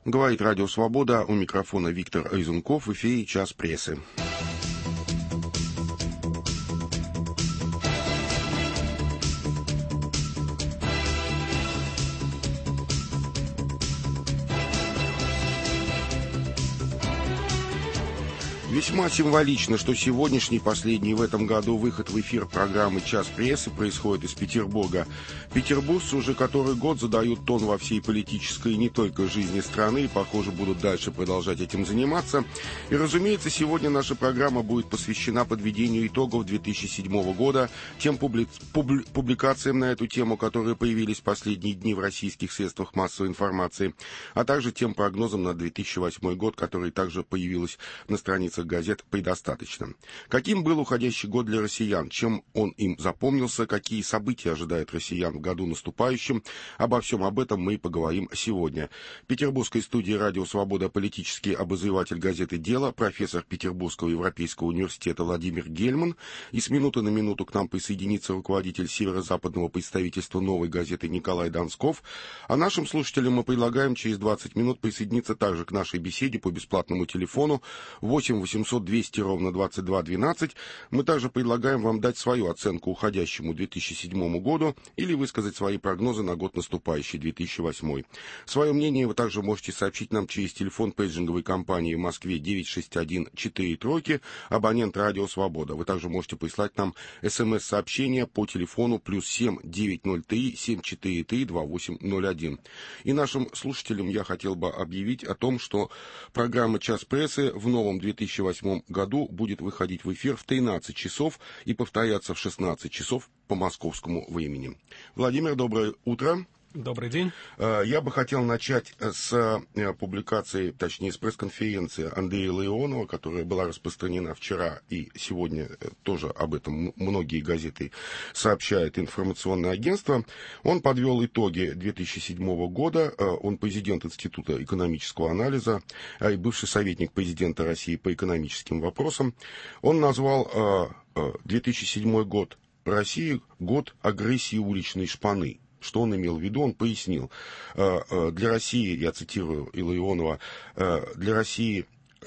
Говорит Радио Свобода, у микрофона Виктор Айзенков, в эфире «Час прессы». Весьма символично, что сегодняшний, последний в этом году выход в эфир программы «Час прессы» происходит из Петербурга. Петербуржцы уже который год задают тон во всей политической и не только жизни страны, и, похоже, будут дальше продолжать этим заниматься. И, разумеется, сегодня наша программа будет посвящена подведению итогов 2007 года, тем публикациям на эту тему, которые появились в последние дни в российских средствах массовой информации, а также тем прогнозам на 2008 год, который также появилась на страницах газет предостаточно. Каким был уходящий год для россиян, чем он им запомнился, какие события ожидают россиян в году наступающем, обо всем об этом мы и поговорим сегодня. В петербургской студии «Радио Свобода» политический обозреватель газеты «Дело», профессор Петербургского европейского университета Владимир Гельман, и с минуты на минуту к нам присоединится руководитель северо-западного представительства «Новой газеты» Николай Донсков, а нашим слушателям мы предлагаем через 20 минут присоединиться также к нашей беседе по бесплатному телефону 8 800 200 ровно 22 12. Мы также предлагаем вам дать свою оценку уходящему 2007 году или высказать свои прогнозы на год наступающий 2008. Свое мнение вы также можете сообщить нам через телефон пейджинговой компании в Москве 961-4 абонент «Радио Свобода». Вы также можете прислать нам СМС-сообщение по телефону +7 903 743 2801. И нашим слушателям я хотел бы объявить о том, что программа «Час прессы» в новом 2008 году будет выходить в эфир в 13 часов и повторяться в 16 часов по московскому времени. Владимир, доброе утро. Добрый день. Я бы хотел начать с публикации, точнее, с пресс-конференции Андрея Илларионова, которая была распространена вчера и сегодня тоже об этом многие газеты сообщают, информационное агентство. Он подвел итоги 2007 года. Он президент Института экономического анализа и бывший советник президента России по экономическим вопросам. Он назвал 2007 год России год агрессии уличной шпаны. Что он имел в виду, он пояснил. Для России, я цитирую Илларионова, для России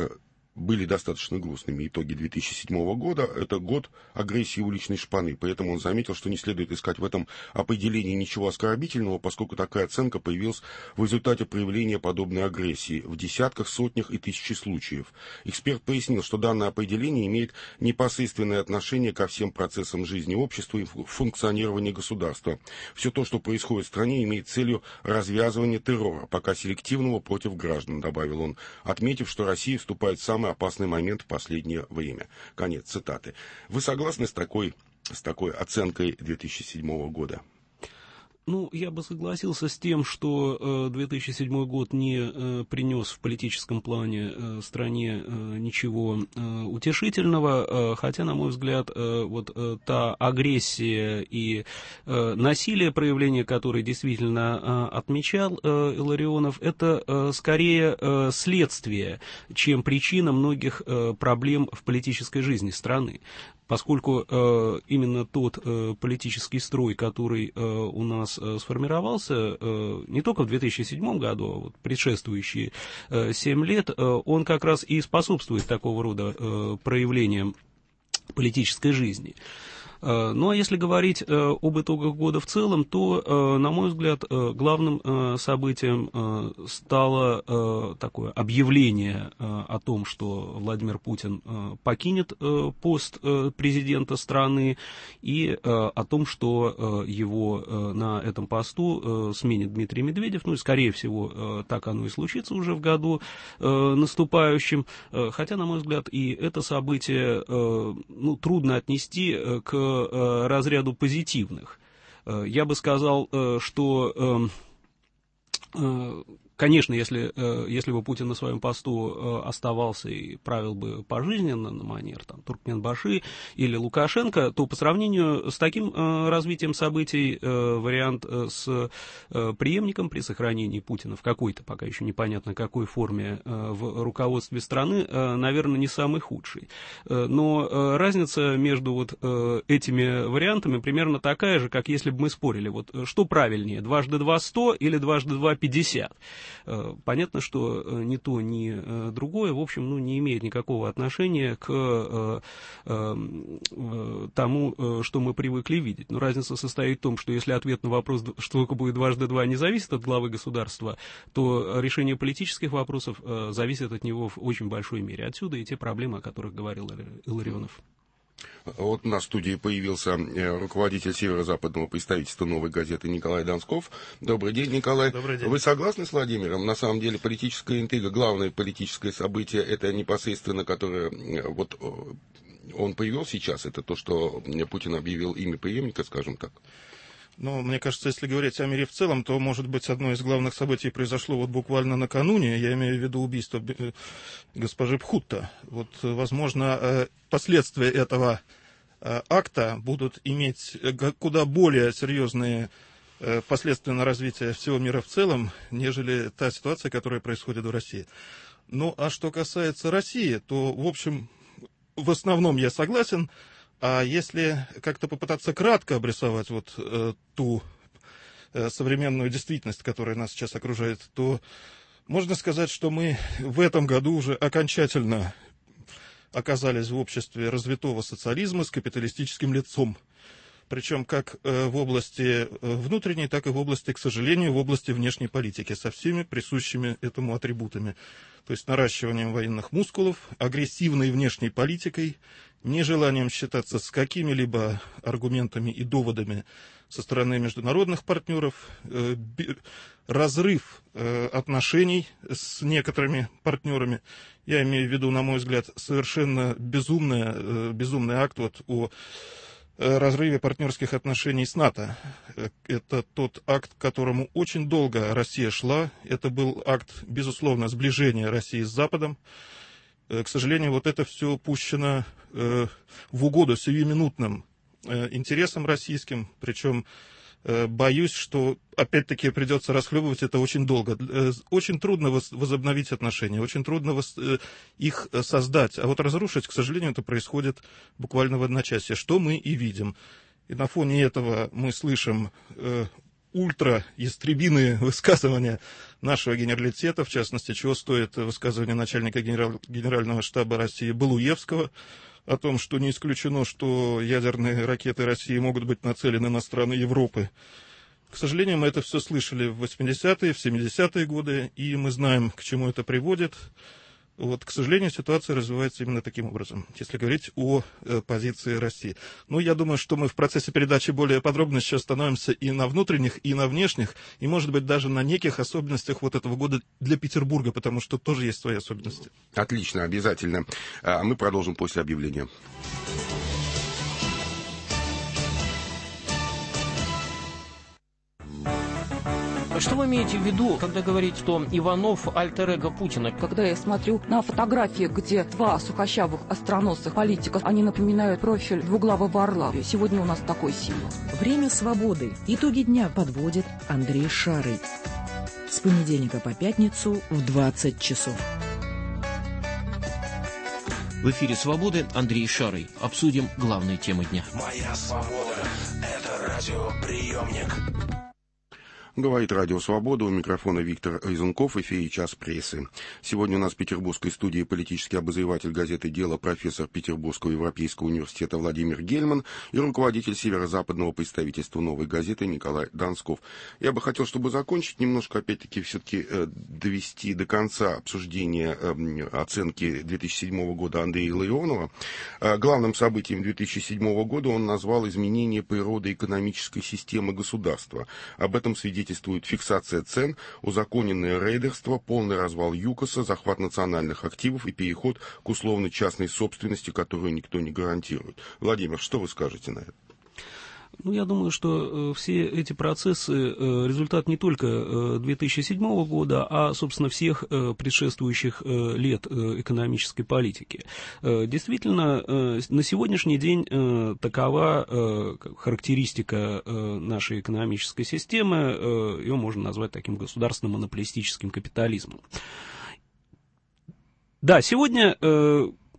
были достаточно грустными итоги 2007 года. Это год агрессии уличной шпаны. Поэтому он заметил, что не следует искать в этом определении ничего оскорбительного, поскольку такая оценка появилась в результате проявления подобной агрессии в десятках, сотнях и тысячах случаев. Эксперт пояснил, что данное определение имеет непосредственное отношение ко всем процессам жизни общества и функционирования государства. Все то, что происходит в стране, имеет целью развязывания террора, пока селективного против граждан, добавил он, отметив, что Россия вступает в самый опасный момент в последнее время. Конец цитаты. Вы согласны с такой оценкой 2007 года? Ну, я бы согласился с тем, что 2007 год не принес в политическом плане стране ничего утешительного, хотя, на мой взгляд, вот та агрессия и насилие, проявление которой действительно отмечал Илларионов, это скорее следствие, чем причина многих проблем в политической жизни страны. Поскольку именно тот политический строй, который у нас сформировался не только в 2007 году, а вот предшествующие 7 лет, он как раз и способствует такого рода проявлениям политической жизни. Ну, а если говорить об итогах года в целом, то, на мой взгляд, главным событием стало такое объявление о том, что Владимир Путин покинет пост президента страны, и о том, что его на этом посту сменит Дмитрий Медведев. Ну, и, скорее всего, так оно и случится уже в году наступающем. Хотя, на мой взгляд, и это событие трудно отнести к разряду позитивных. Я бы сказал, что, конечно, если бы Путин на своем посту оставался и правил бы пожизненно на манер Туркменбаши или Лукашенко, то по сравнению с таким развитием событий вариант с преемником при сохранении Путина в какой-то, пока еще непонятно какой форме, в руководстве страны, наверное, не самый худший. Но разница между вот этими вариантами примерно такая же, как если бы мы спорили, вот что правильнее, 2 × 2 = 100 или 2 × 2 = 50. Понятно, что ни то, ни другое, в общем, не имеет никакого отношения к тому, что мы привыкли видеть. Но разница состоит в том, что если ответ на вопрос, что будет дважды два, не зависит от главы государства, то решение политических вопросов зависит от него в очень большой мере. Отсюда и те проблемы, о которых говорил Илларионов. Вот на студии появился руководитель северо-западного представительства «Новой газеты» Николай Донсков. Добрый день, Николай. Добрый день. Вы согласны с Владимиром? На самом деле политическая интрига, главное политическое событие, это непосредственно, которое вот он привел сейчас, это то, что Путин объявил имя преемника, скажем так. Но мне кажется, если говорить о мире в целом, то, может быть, одно из главных событий произошло вот буквально накануне. Я имею в виду убийство госпожи Пхутта. Вот, возможно, последствия этого акта будут иметь куда более серьезные последствия на развитие всего мира в целом, нежели та ситуация, которая происходит в России. Ну, а что касается России, то, в общем, в основном я согласен. А если как-то попытаться кратко обрисовать вот ту современную действительность, которая нас сейчас окружает, то можно сказать, что мы в этом году уже окончательно оказались в обществе развитого социализма с капиталистическим лицом. Причем как в области внутренней, так и в области, к сожалению, в области внешней политики, со всеми присущими этому атрибутами. То есть наращиванием военных мускулов, агрессивной внешней политикой, нежеланием считаться с какими-либо аргументами и доводами со стороны международных партнеров, разрыв отношений с некоторыми партнерами. Я имею в виду, на мой взгляд, совершенно безумный акт вот о разрыве партнерских отношений с НАТО. Это тот акт, к которому очень долго Россия шла. Это был акт, безусловно, сближения России с Западом. К сожалению, вот это все пущено в угоду сиюминутным интересам российским, причем боюсь, что опять-таки придется расхлебывать это очень долго. Очень трудно возобновить отношения, очень трудно их создать. А вот разрушить, к сожалению, это происходит буквально в одночасье, что мы и видим. И на фоне этого мы слышим ультра-ястребиные высказывания нашего генералитета, в частности, чего стоит высказывание начальника Генерального штаба России Балуевского о том, что не исключено, что ядерные ракеты России могут быть нацелены на страны Европы. К сожалению, мы это все слышали в 80-е, в 70-е годы, и мы знаем, к чему это приводит. Вот, к сожалению, ситуация развивается именно таким образом, если говорить о позиции России. Ну, я думаю, что мы в процессе передачи более подробно сейчас становимся и на внутренних, и на внешних, и, может быть, даже на неких особенностях вот этого года для Петербурга, потому что тоже есть свои особенности. Отлично, обязательно. Мы продолжим после объявления. Что вы имеете в виду, когда говорите, что Иванов альтер-эго Путина? Когда я смотрю на фотографии, где два сухощавых остроносых политика, они напоминают профиль двуглавого орла. Сегодня у нас такой символ. Время свободы. Итоги дня подводит Андрей Шарый. С понедельника по пятницу в 20 часов. В эфире «Свободы» Андрей Шарый. Обсудим главные темы дня. Моя свобода – это радиоприемник. Говорит Радио Свобода, у микрофона Виктор Резунков, в эфире «Час прессы». Сегодня у нас в петербургской студии политический обозреватель газеты «Дело», профессор Петербургского Европейского университета Владимир Гельман и руководитель северо-западного представительства «Новой газеты» Николай Донсков. Я бы хотел, чтобы закончить немножко, опять-таки, все-таки довести до конца обсуждение оценки 2007 года Андрея Илларионова. Главным событием 2007 года он назвал изменение природы экономической системы государства. Об этом свидетельствует фиксация цен, узаконенное рейдерство, полный развал ЮКОСа, захват национальных активов и переход к условно-частной собственности, которую никто не гарантирует. Владимир, что вы скажете на это? Ну, я думаю, что все эти процессы результат не только 2007 года, а, собственно, всех предшествующих лет экономической политики. Действительно, на сегодняшний день такова характеристика нашей экономической системы, ее можно назвать таким государственным монополистическим капитализмом. Да, сегодня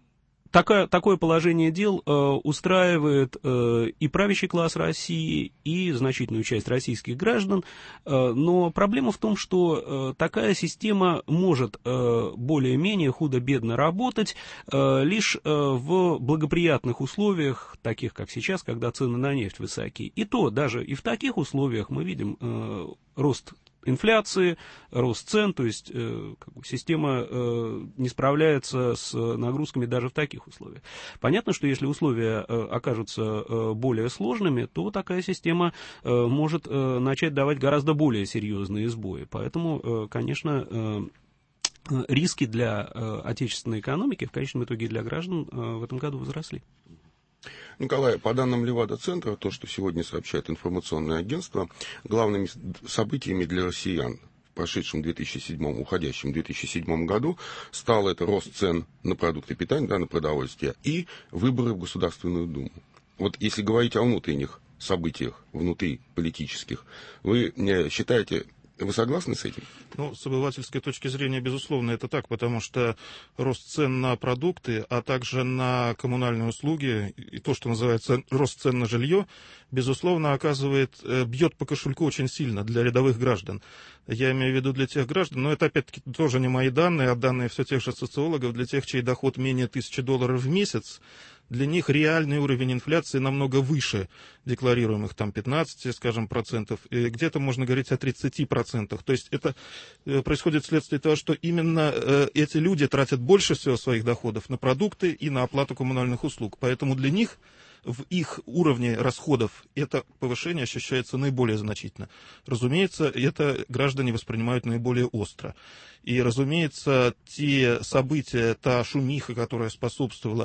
такое положение дел устраивает и правящий класс России, и значительную часть российских граждан, но проблема в том, что такая система может более-менее худо-бедно работать лишь в благоприятных условиях, таких как сейчас, когда цены на нефть высоки. И то, даже и в таких условиях мы видим рост инфляции, рост цен, то есть система не справляется с нагрузками даже в таких условиях. Понятно, что если условия окажутся более сложными, то такая система может начать давать гораздо более серьезные сбои. Поэтому, конечно, риски для отечественной экономики, в конечном итоге для граждан, в этом году возросли. Николай, по данным Левада-центра, то, что сегодня сообщает информационное агентство, главными событиями для россиян в прошедшем 2007, уходящем 2007 году стал это рост цен на продукты питания, да, на продовольствие, и выборы в Государственную Думу. Вот если говорить о внутренних событиях, внутриполитических, вы считаете... Вы согласны с этим? Ну, с обывательской точки зрения, безусловно, это так, потому что рост цен на продукты, а также на коммунальные услуги и то, что называется рост цен на жилье, безусловно, бьет по кошельку очень сильно для рядовых граждан. Я имею в виду для тех граждан, но это, опять-таки, тоже не мои данные, а данные все тех же социологов, для тех, чей доход менее $1000 в месяц, для них реальный уровень инфляции намного выше декларируемых там 15, скажем, процентов, и где-то можно говорить о 30%. То есть это происходит вследствие того, что именно эти люди тратят больше всего своих доходов на продукты и на оплату коммунальных услуг. Поэтому для них в их уровне расходов это повышение ощущается наиболее значительно. Разумеется, это граждане воспринимают наиболее остро. И, разумеется, те события, та шумиха, которая способствовала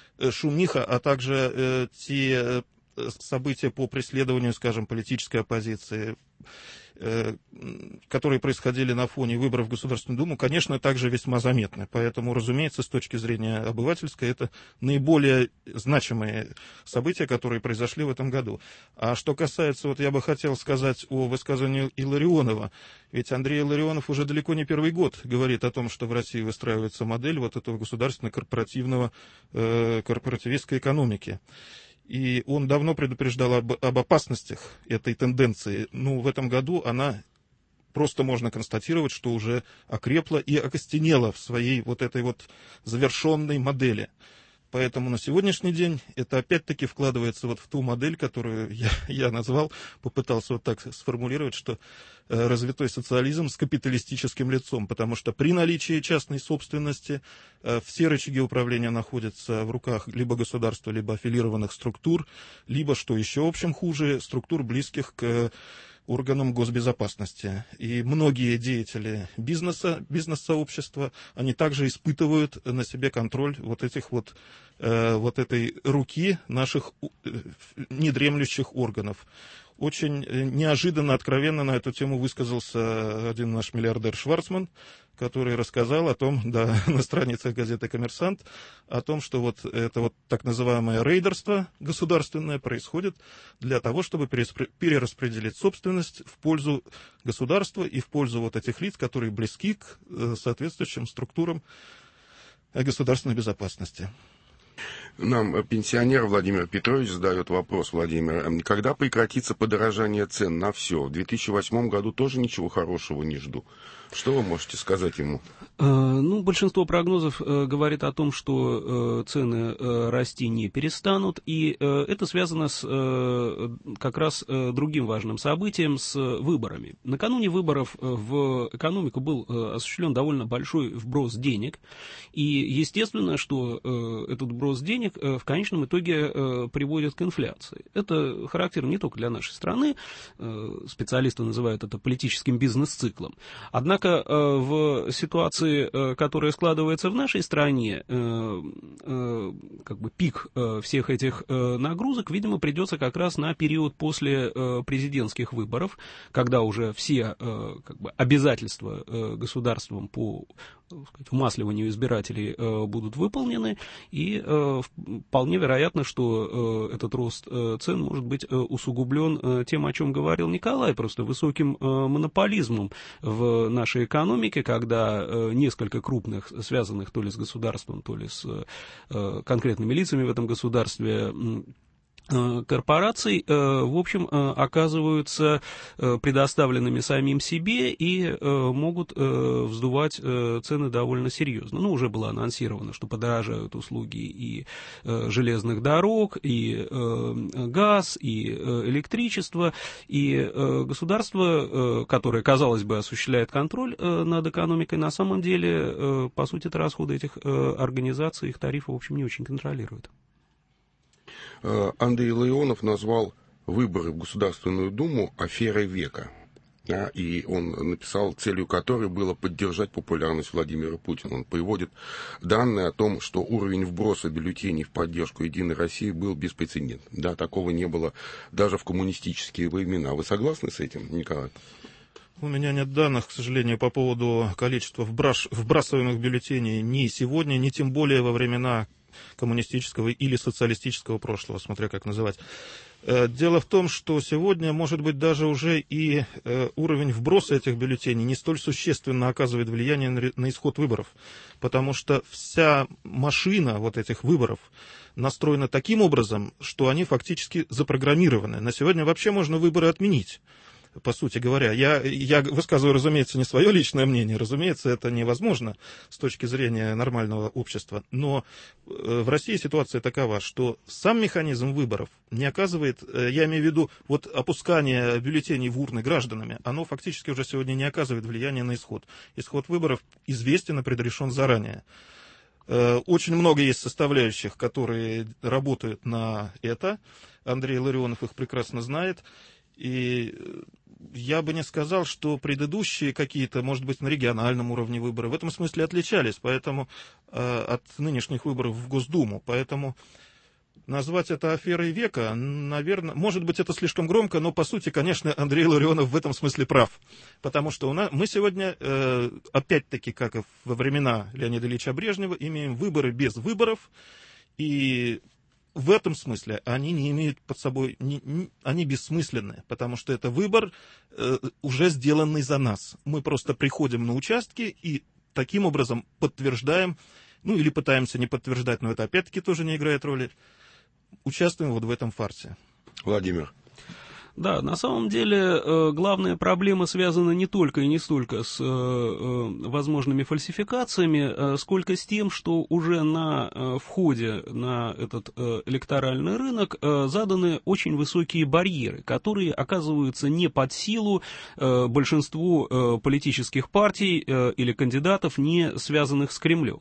а также те события по преследованию, скажем, политической оппозиции, которые происходили на фоне выборов в Государственную Думу, конечно, также весьма заметны. Поэтому, разумеется, с точки зрения обывательской, это наиболее значимые события, которые произошли в этом году. А что касается, я бы хотел сказать о высказывании Илларионова. Ведь Андрей Илларионов уже далеко не первый год говорит о том, что в России выстраивается модель этого корпоративистской экономики. И он давно предупреждал об опасностях этой тенденции. Но в этом году она просто можно констатировать, что уже окрепла и окостенела в своей этой завершенной модели. Поэтому на сегодняшний день это опять-таки вкладывается в ту модель, которую я назвал, попытался так сформулировать, что развитой социализм с капиталистическим лицом, потому что при наличии частной собственности все рычаги управления находятся в руках либо государства, либо аффилированных структур, либо, что еще в общем хуже, структур, близких к органам госбезопасности. И многие деятели бизнес-сообщества, они также испытывают на себе контроль этой руки наших недремлющих органов. Очень неожиданно, откровенно на эту тему высказался один наш миллиардер Шварцман, который рассказал о том, на страницах газеты «Коммерсант», о том, что это так называемое рейдерство государственное происходит для того, чтобы перераспределить собственность в пользу государства и в пользу этих лиц, которые близки к соответствующим структурам государственной безопасности. Нам пенсионер Владимир Петрович задает вопрос, Владимир, когда прекратится подорожание цен на все? В 2008 году тоже ничего хорошего не жду. Что вы можете сказать ему? Большинство прогнозов говорит о том, что цены расти не перестанут, и это связано с как раз другим важным событием, с выборами. Накануне выборов в экономику был осуществлен довольно большой вброс денег, и естественно, что этот вброс денег в конечном итоге приводит к инфляции. Это характерно не только для нашей страны, специалисты называют это политическим бизнес-циклом. Однако в ситуации, которая складывается в нашей стране, пик всех этих нагрузок, видимо, придется как раз на период после президентских выборов, когда уже все обязательства государством по умасливанию избирателей будут выполнены, и вполне вероятно, что этот рост цен может быть усугублен тем, о чем говорил Николай, просто высоким монополизмом в нашей экономике, когда несколько крупных, связанных то ли с государством, то ли с конкретными лицами в этом государстве, корпораций, в общем, оказываются предоставленными самим себе и могут вздувать цены довольно серьезно. Ну, уже было анонсировано, что подорожают услуги и железных дорог, и газ, и электричество, и государство, которое, казалось бы, осуществляет контроль над экономикой, на самом деле, по сути, это расходы этих организаций, их тарифы, в общем, не очень контролируют. Андрей Ларионов назвал выборы в Государственную Думу аферой века. И он написал, целью которой было поддержать популярность Владимира Путина. Он приводит данные о том, что уровень вброса бюллетеней в поддержку «Единой России» был беспрецедентным. Да, такого не было даже в коммунистические времена. Вы согласны с этим, Николай? У меня нет данных, к сожалению, по поводу количества вбрасываемых бюллетеней ни сегодня, ни тем более во времена коммунистического или социалистического прошлого, смотря как называть. Дело в том, что сегодня, может быть, даже уже и уровень вброса этих бюллетеней не столь существенно оказывает влияние на исход выборов, потому что вся машина вот этих выборов настроена таким образом, что они фактически запрограммированы. На сегодня вообще можно выборы отменить. По сути говоря, я высказываю, разумеется, не свое личное мнение, разумеется, это невозможно с точки зрения нормального общества, но в России ситуация такова, что сам механизм выборов не оказывает, я имею в виду, вот опускание бюллетеней в урны гражданами, оно фактически уже сегодня не оказывает влияния на исход. Исход выборов известен и предрешен заранее. Очень много есть составляющих, которые работают на это, Андрей Ларионов их прекрасно знает, и я бы не сказал, что предыдущие какие-то, может быть, на региональном уровне выборы в этом смысле отличались, поэтому от нынешних выборов в Госдуму. Поэтому назвать это аферой века, наверное, может быть, это слишком громко, но, по сути, конечно, Андрей Ларионов в этом смысле прав. Потому что мы сегодня, опять-таки, как и во времена Леонида Ильича Брежнева, имеем выборы без выборов, и в этом смысле они не имеют под собой, они бессмысленны, потому что это выбор, уже сделанный за нас. Мы просто приходим на участки и таким образом подтверждаем, ну или пытаемся не подтверждать, но это опять-таки тоже не играет роли, участвуем вот в этом фарсе. Владимир. Да, на самом деле главная проблема связана не только и не столько с возможными фальсификациями, сколько с тем, что уже на входе на этот электоральный рынок заданы очень высокие барьеры, которые оказываются не под силу большинству политических партий или кандидатов, не связанных с Кремлем.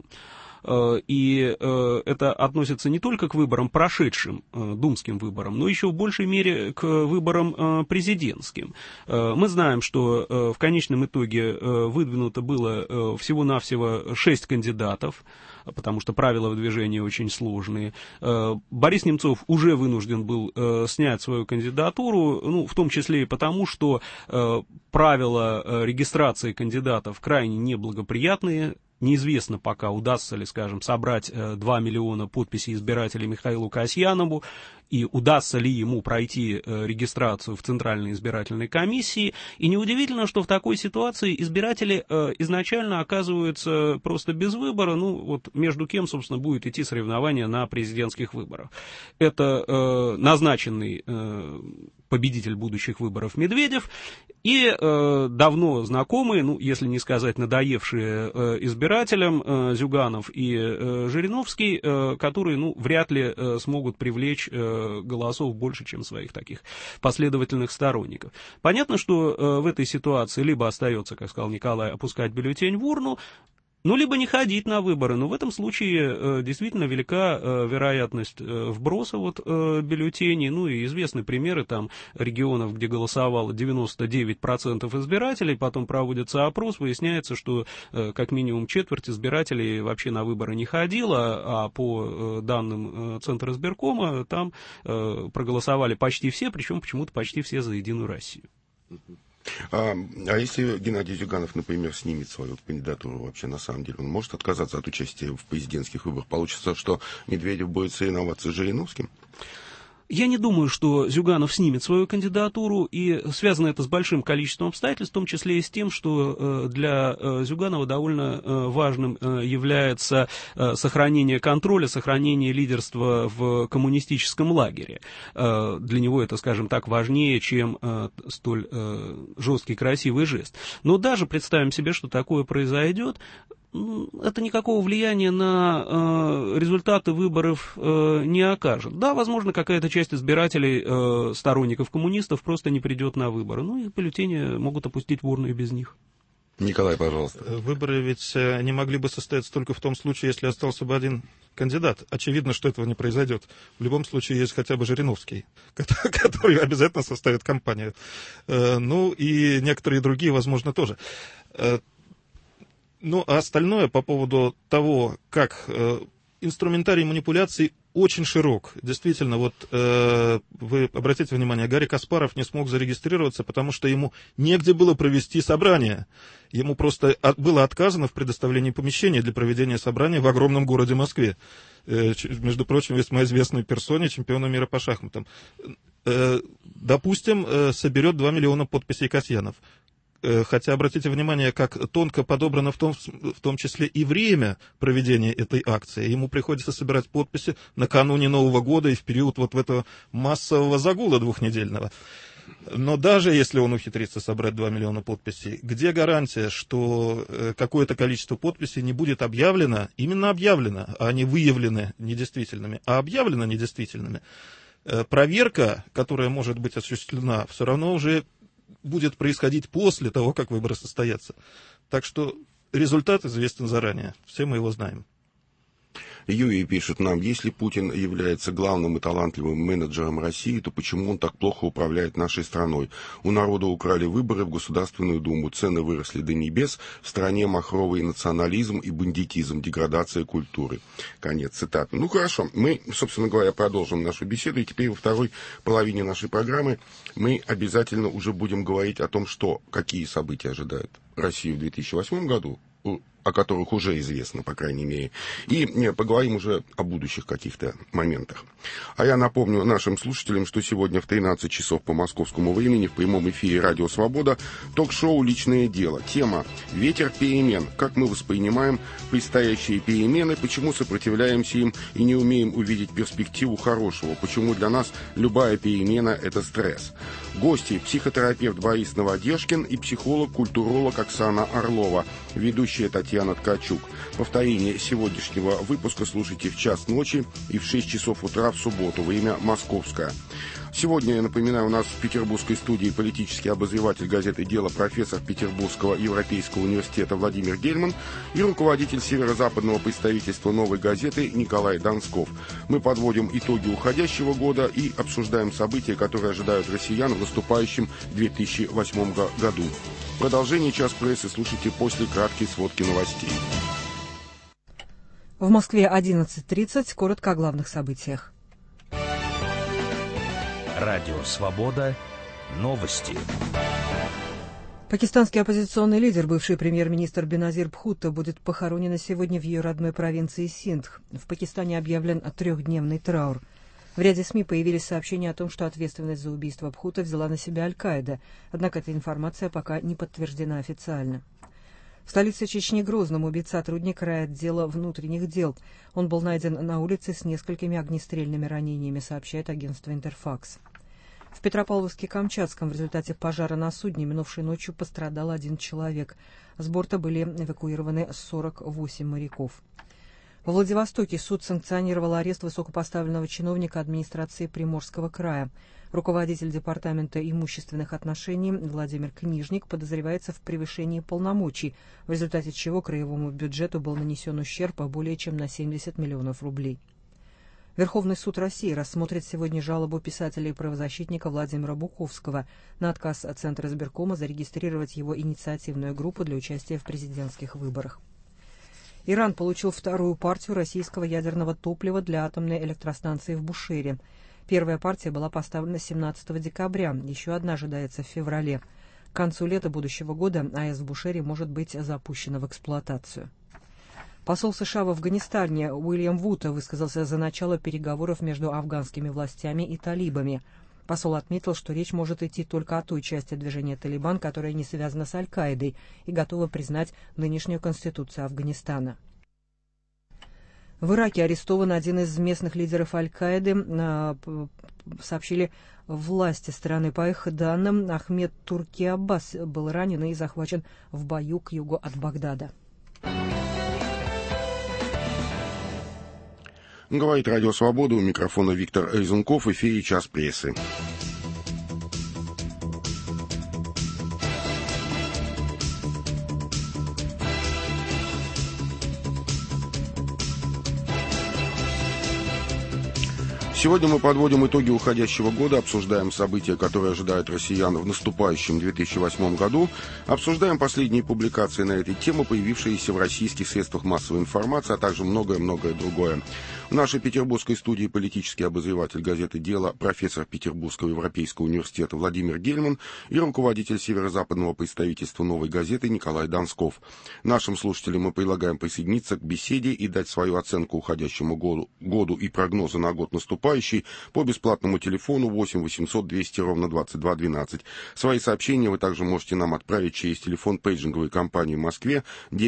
И это относится не только к выборам прошедшим, думским выборам, но еще в большей мере к выборам президентским. Мы знаем, что в конечном итоге выдвинуто было всего-навсего 6 кандидатов, потому что правила выдвижения очень сложные. Борис Немцов уже вынужден был снять свою кандидатуру, ну, в том числе и потому, что правила регистрации кандидатов крайне неблагоприятные. Неизвестно пока, удастся ли, скажем, собрать 2 миллиона подписей избирателей Михаилу Касьянову, и удастся ли ему пройти регистрацию в Центральной избирательной комиссии. И неудивительно, что в такой ситуации избиратели изначально оказываются просто без выбора, ну вот между кем, собственно, будет идти соревнование на президентских выборах. Это назначенный победитель будущих выборов Медведев и давно знакомые, ну если не сказать надоевшие избирателям Зюганов и Жириновский, которые, ну, вряд ли смогут привлечь голосов больше, чем своих таких последовательных сторонников. Понятно, что в этой ситуации либо остается, как сказал Николай, опускать бюллетень в урну, ну, либо не ходить на выборы. Но в этом случае действительно велика вероятность вброса вот бюллетеней. Ну, и известны примеры там регионов, где голосовало 99% избирателей, потом проводится опрос, выясняется, что как минимум четверть избирателей вообще на выборы не ходила, а по данным Центра избиркома там проголосовали почти все, причем почему-то почти все за «Единую Россию». А если Геннадий Зюганов, например, снимет свою кандидатуру вообще на самом деле, он может отказаться от участия в президентских выборах? Получится, что Медведев будет соревноваться с Жириновским? Я не думаю, что Зюганов снимет свою кандидатуру, и связано это с большим количеством обстоятельств, в том числе и с тем, что для Зюганова довольно важным является сохранение контроля, сохранение лидерства в коммунистическом лагере. Для него это, скажем так, важнее, чем столь жесткий, красивый жест. Но даже представим себе, что такое произойдет, это никакого влияния на результаты выборов не окажет. Да, возможно, какая-то часть избирателей, сторонников коммунистов, просто не придет на выборы. Ну и бюллетени могут опустить в урну и без них. Николай, пожалуйста. Выборы ведь не могли бы состояться только в том случае, если остался бы один кандидат. Очевидно, что этого не произойдет. В любом случае есть хотя бы Жириновский, который обязательно составит кампанию. Ну и некоторые другие, возможно, тоже. Ну, а остальное по поводу того, как инструментарий манипуляций очень широк. Действительно, вот вы обратите внимание, Гарри Каспаров не смог зарегистрироваться, потому что ему негде было провести собрание. Ему просто было отказано в предоставлении помещения для проведения собрания в огромном городе Москве. Между прочим, весьма известной персоне, чемпиона мира по шахматам. Допустим, соберет 2 миллиона подписей Касьянов. Хотя, обратите внимание, как тонко подобрано в том числе и время проведения этой акции. Ему приходится собирать подписи накануне Нового года и в период вот этого массового загула двухнедельного. Но даже если он ухитрится собрать 2 миллиона подписей, где гарантия, что какое-то количество подписей не будет объявлено, именно объявлено, а не выявлены недействительными, а объявлено недействительными? Проверка, которая может быть осуществлена, все равно уже будет происходить после того, как выборы состоятся. Так что результат известен заранее. Все мы его знаем. Юрий пишет нам, если Путин является главным и талантливым менеджером России, то почему он так плохо управляет нашей страной? У народа украли выборы в Государственную Думу, цены выросли до небес, в стране махровый национализм и бандитизм, деградация культуры. Конец цитаты. Ну хорошо, мы, собственно говоря, продолжим нашу беседу, и теперь во второй половине нашей программы мы обязательно уже будем говорить о том, какие события ожидают Россию в 2008 году, о которых уже известно, по крайней мере, и поговорим уже о будущих каких-то моментах. А я напомню нашим слушателям, что сегодня в 13 часов по московскому времени в прямом эфире «Радио Свобода» ток-шоу «Личное дело». Тема «Ветер перемен». Как мы воспринимаем предстоящие перемены, почему сопротивляемся им и не умеем увидеть перспективу хорошего, почему для нас любая перемена – это стресс. Гости – психотерапевт Борис Новодержкин и психолог-культуролог Оксана Орлова, ведущая Татьяна Ткачук. Повторение сегодняшнего выпуска слушайте в 1:00 ночи и в 6 часов утра в субботу, время московское. Сегодня, я напоминаю, у нас в петербургской студии политический обозреватель газеты «Дело», профессор Петербургского Европейского университета Владимир Гельман и руководитель северо-западного представительства «Новой газеты» Николай Донсков. Мы подводим итоги уходящего года и обсуждаем события, которые ожидают россиян в наступающем 2008 году. Продолжение «Час прессы» слушайте после краткой сводки новостей. В Москве 11:30. Коротко о главных событиях. Радио «Свобода». Новости. Пакистанский оппозиционный лидер, бывший премьер-министр Беназир Бхутто, будет похоронен сегодня в ее родной провинции Синдх. В Пакистане объявлен 3-дневный траур. В ряде СМИ появились сообщения о том, что ответственность за убийство Бхутто взяла на себя Аль-Каида, однако эта информация пока не подтверждена официально. В столице Чечни Грозном убит сотрудник райотдела внутренних дел. Он был найден на улице с несколькими огнестрельными ранениями, сообщает агентство «Интерфакс». В Петропавловске-Камчатском в результате пожара на судне минувшей ночью пострадал 1 человек. С борта были эвакуированы 48 моряков. Во Владивостоке суд санкционировал арест высокопоставленного чиновника администрации Приморского края. Руководитель департамента имущественных отношений Владимир Книжник подозревается в превышении полномочий, в результате чего краевому бюджету был нанесен ущерб более чем на 70 миллионов рублей. Верховный суд России рассмотрит сегодня жалобу писателя и правозащитника Владимира Буковского на отказ от Центра избиркома зарегистрировать его инициативную группу для участия в президентских выборах. Иран получил вторую партию российского ядерного топлива для атомной электростанции в Бушере. Первая партия была поставлена 17 декабря, еще одна ожидается в феврале. К концу лета будущего года АЭС в Бушере может быть запущена в эксплуатацию. Посол США в Афганистане Уильям Вуд высказался за начало переговоров между афганскими властями и талибами. Посол отметил, что речь может идти только о той части движения «Талибан», которая не связана с Аль-Каидой и готова признать нынешнюю конституцию Афганистана. В Ираке арестован один из местных лидеров Аль-Каиды, сообщили власти страны. По их данным, Ахмед Турки Аббас был ранен и захвачен в бою к югу от Багдада. Говорит Радио Свобода, у микрофона Виктор Эйзенков, в эфире «Час прессы». Сегодня мы подводим итоги уходящего года, обсуждаем события, которые ожидают россиян в наступающем 2008 году, обсуждаем последние публикации на этой теме, появившиеся в российских средствах массовой информации, а также многое-многое другое. В нашей петербургской студии политический обозреватель газеты «Дело», профессор Петербургского европейского университета Владимир Гельман и руководитель северо-западного представительства «Новой газеты» Николай Донсков. Нашим слушателям мы предлагаем присоединиться к беседе и дать свою оценку уходящему году и прогнозы на год наступающий по бесплатному телефону 8 800 200 ровно 22 12. Свои сообщения вы также можете нам отправить через телефон пейджинговой компании в Москве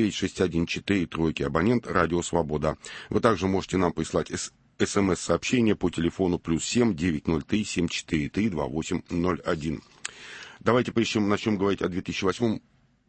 9614 абонент «Радио Свобода». Вы также можете нам прислать СМС-сообщение по телефону +7 903 743 2801. Давайте, прежде чем начнем говорить о 2008,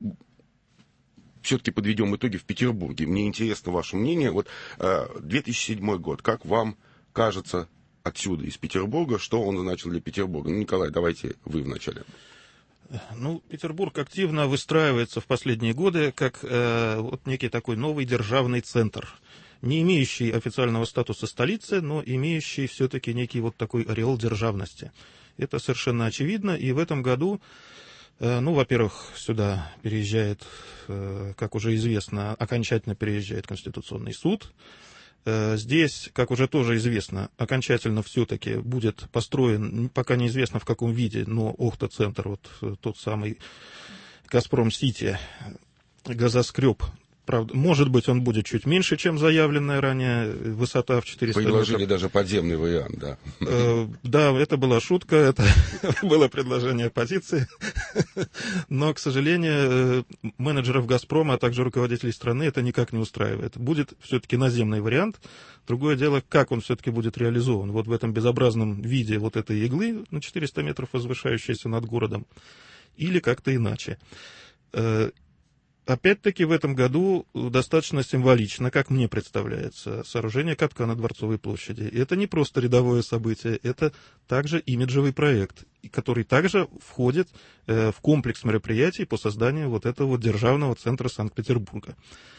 все-таки подведем итоги в Петербурге. Мне интересно ваше мнение. Вот 2007 год, как вам кажется отсюда, из Петербурга, что он значил для Петербурга? Николай, давайте вы вначале. Ну, Петербург активно выстраивается в последние годы как вот некий такой новый державный центр, не имеющий официального статуса столицы, но имеющий все-таки некий вот такой ореол державности. Это совершенно очевидно, и в этом году, ну, во-первых, сюда переезжает, как уже известно, окончательно переезжает Конституционный суд. Здесь, как уже тоже известно, окончательно все-таки будет построен, пока неизвестно в каком виде, но Охта-центр, вот тот самый Газпром-Сити, газоскреб. Правда, может быть, он будет чуть меньше, чем заявленная ранее высота в 400 метров. Предложили даже подземный вариант, да. Да, это была шутка, это было предложение оппозиции. Но, к сожалению, менеджеров «Газпрома», а также руководителей страны это никак не устраивает. Будет все-таки наземный вариант. Другое дело, как он все-таки будет реализован. Вот в этом безобразном виде вот этой иглы на 400 метров, возвышающейся над городом, или как-то иначе. Опять-таки в этом году достаточно символично, как мне представляется, сооружение катка на Дворцовой площади. И это не просто рядовое событие, это также имиджевый проект, который также входит в комплекс мероприятий по созданию вот этого вот державного центра Санкт-Петербурга.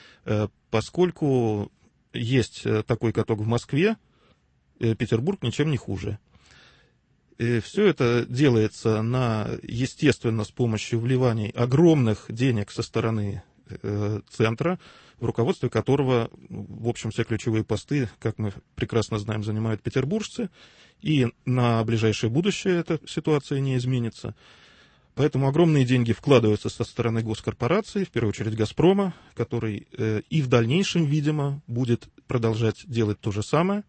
Поскольку есть такой каток в Москве, Петербург ничем не хуже. И все это делается, естественно, с помощью вливаний огромных денег со стороны центра, в руководстве которого, в общем, все ключевые посты, как мы прекрасно знаем, занимают петербуржцы, и на ближайшее будущее эта ситуация не изменится. Поэтому огромные деньги вкладываются со стороны госкорпораций, в первую очередь «Газпрома», который и в дальнейшем, видимо, будет продолжать делать то же самое.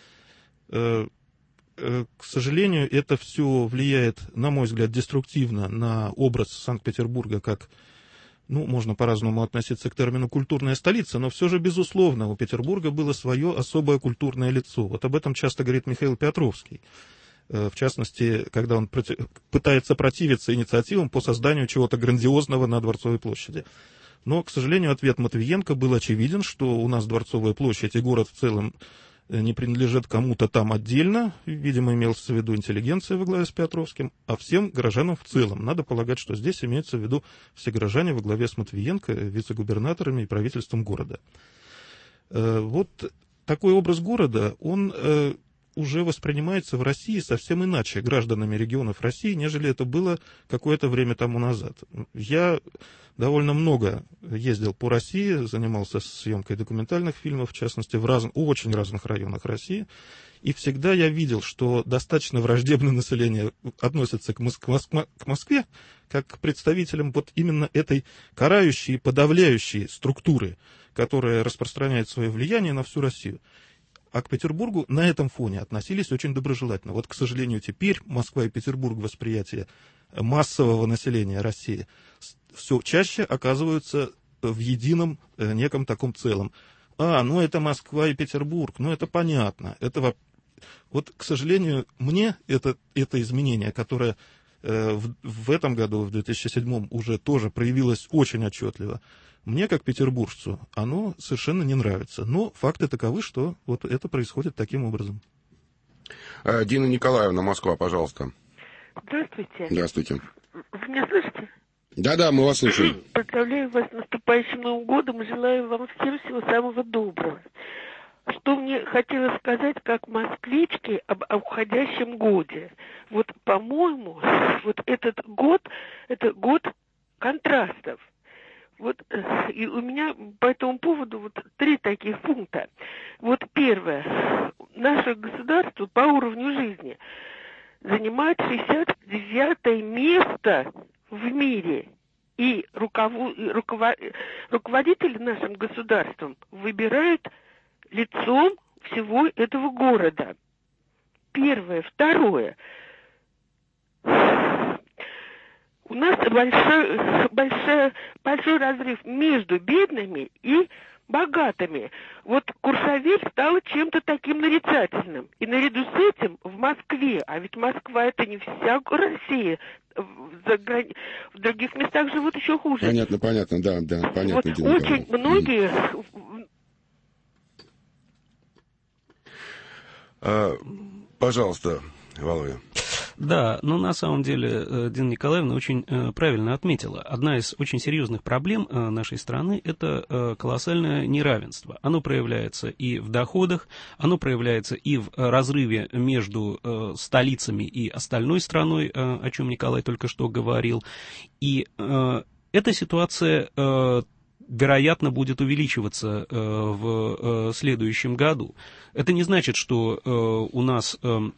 К сожалению, это все влияет, на мой взгляд, деструктивно на образ Санкт-Петербурга как, ну, можно по-разному относиться к термину «культурная столица», но все же, безусловно, у Петербурга было свое особое культурное лицо. Вот об этом часто говорит Михаил Петровский. В частности, когда он пытается противиться инициативам по созданию чего-то грандиозного на Дворцовой площади. Но, к сожалению, ответ Матвиенко был очевиден, что у нас Дворцовая площадь и город в целом не принадлежит кому-то там отдельно, видимо, имелся в виду интеллигенция во главе с Петровским, а всем горожанам в целом. Надо полагать, что здесь имеется в виду все горожане во главе с Матвиенко, вице-губернаторами и правительством города. Вот такой образ города, он уже воспринимается в России совсем иначе гражданами регионов России, нежели это было какое-то время тому назад. Я довольно много ездил по России, занимался съемкой документальных фильмов, в частности, в очень разных районах России, и всегда я видел, что достаточно враждебное население относится к Москве, как к представителям вот именно этой карающей, подавляющей структуры, которая распространяет свое влияние на всю Россию. А к Петербургу на этом фоне относились очень доброжелательно. Вот, к сожалению, теперь Москва и Петербург восприятие массового населения России все чаще оказываются в едином неком таком целом. Ну это Москва и Петербург, ну это понятно. Вот, к сожалению, мне это изменение, которое в этом году, в 2007, уже тоже проявилось очень отчетливо, мне, как петербуржцу, оно совершенно не нравится. Но факты таковы, что вот это происходит таким образом. Дина Николаевна, Москва, пожалуйста. Здравствуйте. Здравствуйте. Вы меня слышите? Да, мы вас слышим. Поздравляю вас с наступающим Новым годом и желаю вам всего самого доброго. Что мне хотелось сказать, как москвичке, об уходящем годе. Вот, по-моему, вот этот год, это год контрастов. Вот, и у меня по этому поводу вот 3 таких пункта. Вот первое. Наше государство по уровню жизни занимает 69-е место в мире. И руководители нашим государством выбирают лицом всего этого города. Первое. Второе. У нас большой разрыв между бедными и богатыми. Вот Курсавель стала чем-то таким нарицательным. И наряду с этим в Москве, а ведь Москва это не вся Россия, в других местах живут еще хуже. Понятно, да, понятно. Вот очень многие... Пожалуйста, Володя. Да, но на самом деле Дина Николаевна очень правильно отметила. Одна из очень серьезных проблем нашей страны – это колоссальное неравенство. Оно проявляется и в доходах, оно проявляется и в разрыве между столицами и остальной страной, о чем Николай только что говорил. И эта ситуация, вероятно, будет увеличиваться в следующем году. Это не значит, что у нас...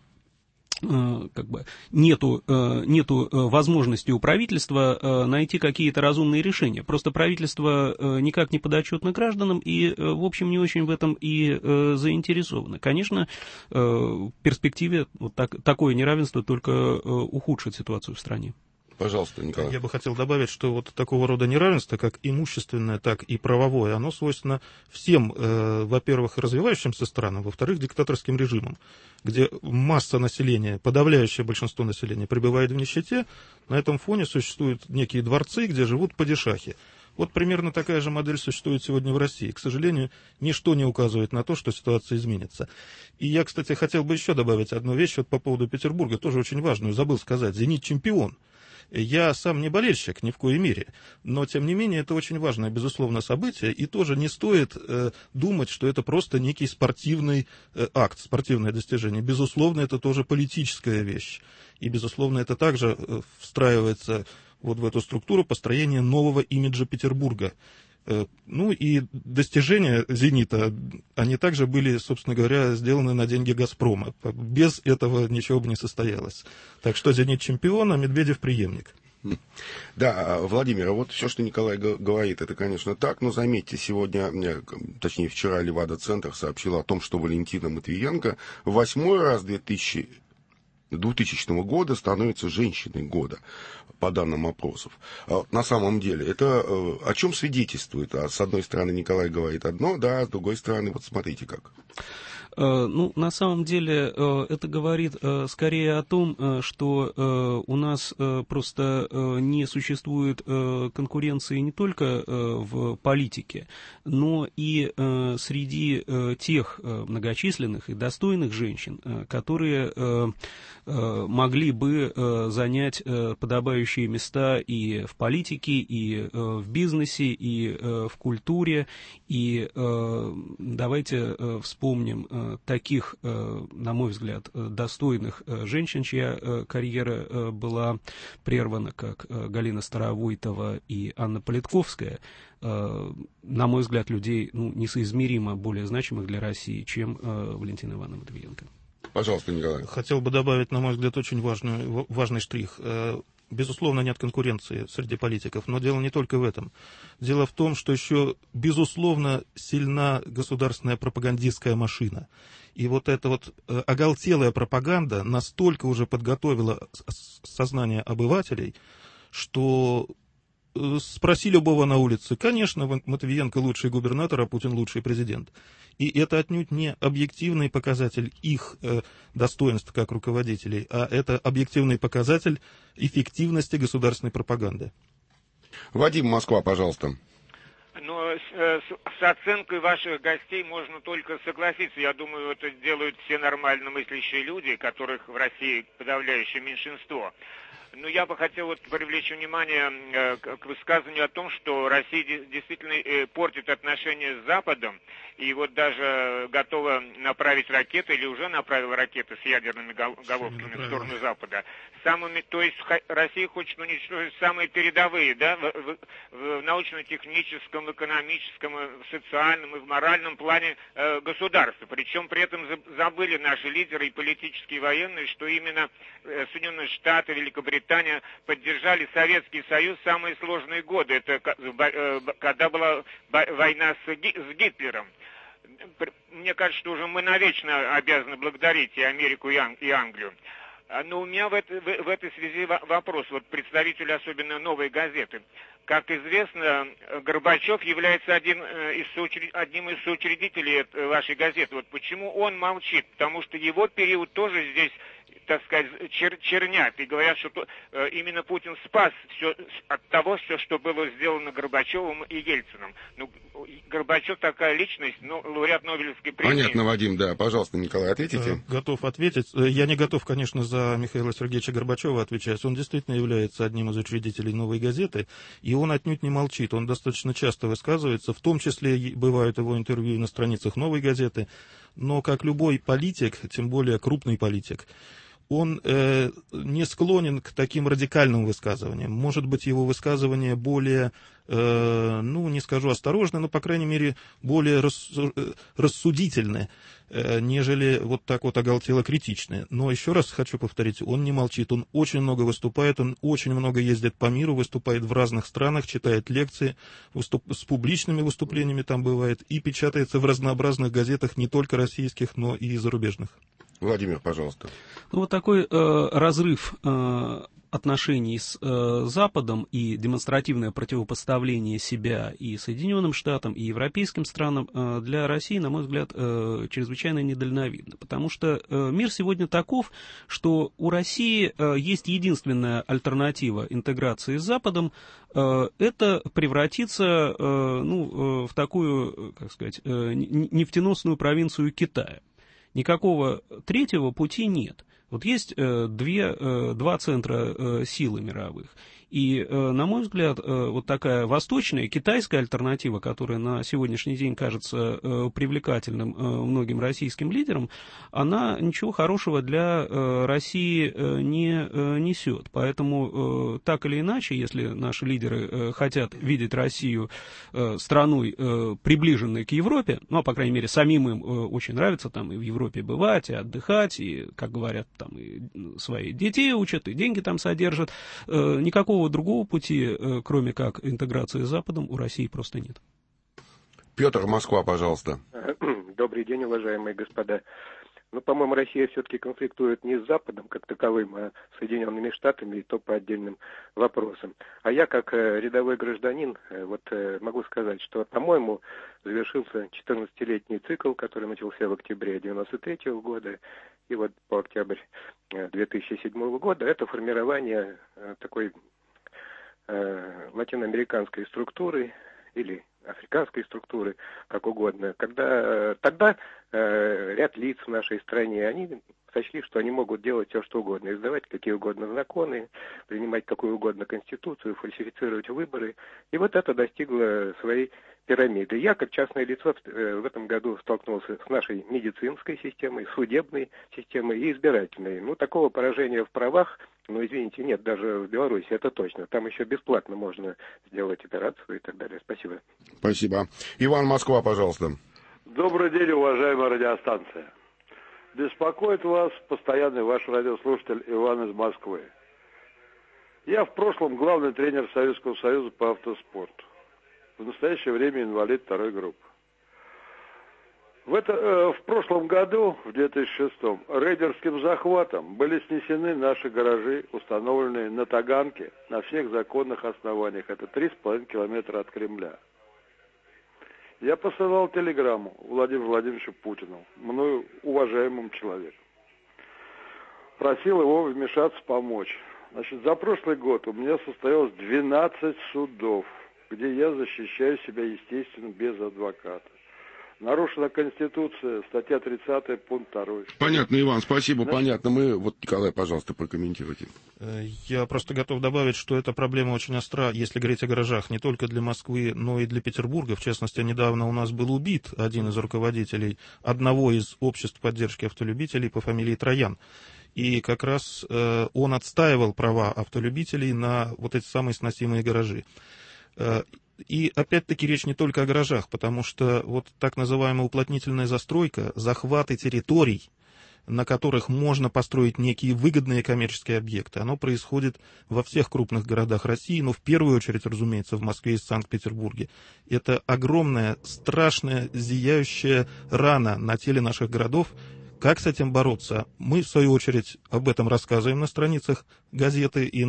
нету возможности у правительства найти какие-то разумные решения. Просто правительство никак не подотчетно гражданам и, в общем, не очень в этом и заинтересовано. Конечно, в перспективе вот такое неравенство только ухудшит ситуацию в стране. Пожалуйста, Николай. Я бы хотел добавить, что вот такого рода неравенство, как имущественное, так и правовое, оно свойственно всем, во-первых, развивающимся странам, во-вторых, диктаторским режимам, где масса населения, подавляющее большинство населения пребывает в нищете. На этом фоне существуют некие дворцы, где живут падишахи. Вот примерно такая же модель существует сегодня в России. К сожалению, ничто не указывает на то, что ситуация изменится. И я, кстати, хотел бы еще добавить одну вещь вот по поводу Петербурга, тоже очень важную, забыл сказать. «Зенит» чемпион. Я сам не болельщик ни в коей мере, но, тем не менее, это очень важное, безусловно, событие, и тоже не стоит думать, что это просто некий спортивный акт, спортивное достижение. Безусловно, это тоже политическая вещь, и, безусловно, это также встраивается вот в эту структуру построения нового имиджа Петербурга. Ну и достижения «Зенита», они также были, собственно говоря, сделаны на деньги «Газпрома». Без этого ничего бы не состоялось. Так что «Зенит» чемпион, а Медведев преемник. Да, Владимир, вот все, что Николай говорит, это, конечно, так, но заметьте, сегодня, точнее, вчера Левада-центр сообщил о том, что Валентина Матвиенко 8-й раз 2000 года становится женщиной года, по данным опросов. На самом деле, это о чем свидетельствует? С одной стороны, Николай говорит одно, да, с другой стороны, вот смотрите как. Ну, на самом деле, это говорит скорее о том, что у нас просто не существует конкуренции не только в политике, но и среди тех многочисленных и достойных женщин, которые могли бы занять подобающие места и в политике, и в бизнесе, и в культуре. И давайте вспомним таких, на мой взгляд, достойных женщин, чья карьера была прервана, как Галина Старовойтова и Анна Политковская, на мой взгляд, людей несоизмеримо более значимых для России, чем Валентина Ивановна Матвиенко. Пожалуйста, Николай. Хотел бы добавить, на мой взгляд, очень важный штрих. Безусловно, нет конкуренции среди политиков, но дело не только в этом. Дело в том, что еще, безусловно, сильна государственная пропагандистская машина. И вот эта вот оголтелая пропаганда настолько уже подготовила сознание обывателей, что спроси любого на улице, конечно, Матвиенко лучший губернатор, а Путин лучший президент. И это отнюдь не объективный показатель их достоинств как руководителей, а это объективный показатель эффективности государственной пропаганды. Вадим, Москва, пожалуйста. Но с оценкой ваших гостей можно только согласиться. Я думаю, это делают все нормально мыслящие люди, которых в России подавляющее меньшинство. Ну, я бы хотел привлечь внимание к высказыванию о том, что Россия действительно портит отношения с Западом, и даже готова направить ракеты, или уже направила ракеты с ядерными головками в сторону Запада. То есть Россия хочет уничтожить самые передовые, в научно-техническом, в экономическом, в социальном и в моральном плане государства. Причем при этом забыли наши лидеры и политические, и военные, что именно Соединенные Штаты, Великобритания поддержали Советский Союз в самые сложные годы. Это когда была война с Гитлером. Мне кажется, что уже мы навечно обязаны благодарить и Америку, и Англию. Но у меня в этой связи вопрос, представителю особенно «Новой газеты». Как известно, Горбачев является одним из соучредителей вашей газеты. Почему он молчит? Потому что его период тоже здесь, так сказать, чернят. И говорят, что именно Путин спас все от того, что было сделано Горбачевым и Ельциным. Горбачев такая личность, лауреат Нобелевской премии. Понятно, Вадим, да. Пожалуйста, Николай, ответите. Готов ответить. Я не готов, конечно, за Михаила Сергеевича Горбачева отвечать. Он действительно является одним из учредителей «Новой газеты», и он отнюдь не молчит. Он достаточно часто высказывается, в том числе бывают его интервью на страницах «Новой газеты». Но как любой политик, тем более крупный политик, он не склонен к таким радикальным высказываниям. Может быть, его высказывания более, не скажу осторожны, но, по крайней мере, более рассудительны, нежели так оголтело критичны. Но еще раз хочу повторить, он не молчит, он очень много выступает, он очень много ездит по миру, выступает в разных странах, читает лекции, с публичными выступлениями там бывает, и печатается в разнообразных газетах, не только российских, но и зарубежных. Владимир, пожалуйста. Такой разрыв отношений с Западом и демонстративное противопоставление себя и Соединенным Штатам, и европейским странам для России, на мой взгляд, чрезвычайно недальновидно. Потому что мир сегодня таков, что у России есть единственная альтернатива интеграции с Западом — это превратиться в такую, как сказать, нефтеносную провинцию Китая. Никакого третьего пути нет. Есть два центра силы мировых. И, на мой взгляд, такая восточная, китайская альтернатива, которая на сегодняшний день кажется привлекательным многим российским лидерам, она ничего хорошего для России не несет. Поэтому, так или иначе, если наши лидеры хотят видеть Россию страной, приближенной к Европе, по крайней мере, самим им очень нравится там и в Европе бывать, и отдыхать, и, как говорят, там и свои детей учат, и деньги там содержат, никакого другого пути, кроме как интеграции с Западом, у России просто нет. Петр, Москва, пожалуйста. Добрый день, уважаемые господа. По-моему, Россия все-таки конфликтует не с Западом как таковым, а с Соединенными Штатами, и то по отдельным вопросам. А я, как рядовой гражданин, могу сказать, что, по-моему, завершился 14-летний цикл, который начался в октябре 1993 года, и по октябрь 2007 года. Это формирование такой латиноамериканской структуры или африканской структуры, как угодно, тогда ряд лиц в нашей стране, они сочли, что они могут делать все, что угодно, издавать какие угодно законы, принимать какую угодно конституцию, фальсифицировать выборы. И вот это достигло своей пирамиды. Я, как частное лицо, в этом году столкнулся с нашей медицинской системой, судебной системой и избирательной. Ну, такого поражения в правах, ну, извините, нет, даже в Беларуси, это точно. Там еще бесплатно можно сделать операцию и так далее. Спасибо. Спасибо. Иван, Москва, пожалуйста. Добрый день, уважаемая радиостанция. Беспокоит вас постоянный ваш радиослушатель Иван из Москвы. Я в прошлом главный тренер Советского Союза по автоспорту. В настоящее время инвалид второй группы. В прошлом году, в 2006-м, рейдерским захватом были снесены наши гаражи, установленные на Таганке на всех законных основаниях. Это 3,5 километра от Кремля. Я посылал телеграмму Владимиру Владимировичу Путину, мною уважаемому человеку. Просил его вмешаться, помочь. Значит, за прошлый год у меня состоялось 12 судов, где я защищаю себя, естественно, без адвоката. Нарушена Конституция, статья 30, пункт 2. Понятно, Иван, спасибо, понятно. Николай, пожалуйста, прокомментируйте. Я просто готов добавить, что эта проблема очень остра, если говорить о гаражах, не только для Москвы, но и для Петербурга. В частности, недавно у нас был убит один из руководителей одного из обществ поддержки автолюбителей по фамилии Троян. И как раз он отстаивал права автолюбителей на вот эти самые сносимые гаражи. И опять-таки речь не только о гаражах, потому что вот так называемая уплотнительная застройка, захваты территорий, на которых можно построить некие выгодные коммерческие объекты, оно происходит во всех крупных городах России, но в первую очередь, разумеется, в Москве и Санкт-Петербурге. Это огромная, страшная, зияющая рана на теле наших городов. Как с этим бороться? Мы, в свою очередь, об этом рассказываем на страницах газеты и